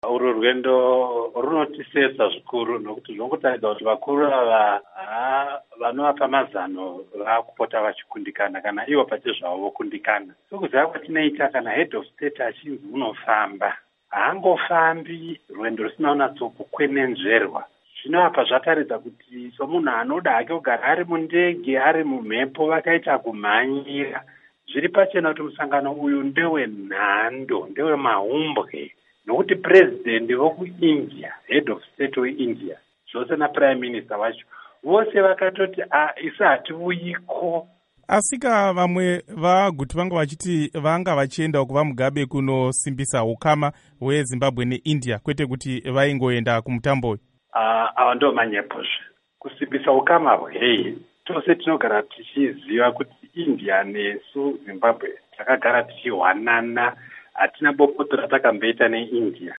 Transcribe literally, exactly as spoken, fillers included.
Urwo rwendo runotisetsa zvikuru nokuti zvinongotaridza kuti vakuru ava vanovapa mazano vakupota vachikundikana kana ivo pachezvavo vokundikana. Sokuziva kwatinoita kana head of state achinzi unofamba, haangofambi rwendo rusina unatsokukwenenzverwa. Zvino apa zvataridza kuti somunhu anoda hake kugara ari mundege ari mumhepo vakaita kumhanyira. Zviri pachena kuti musangano uyu ndewenhando, ndewemahumbwe. Nokuti president wokuIndia, head of state weIndia, zvose naprime minister wacho, vose vakatoti isi hativuyiko. Asika vamwe vaguti vanga vachiti vanga vachienda kuva Mugabe kunosimbisa ukama hweZimbabwe neIndia, kwete kuti vaingoenda kumutambo uyu. Ava ndo manyepozve. Kusimbisa ukama hwei, tose tinogara tichiziva kuti India nesu Zimbabwe takagara tichiwanana, hatina bopoto ratakamboita neIndia.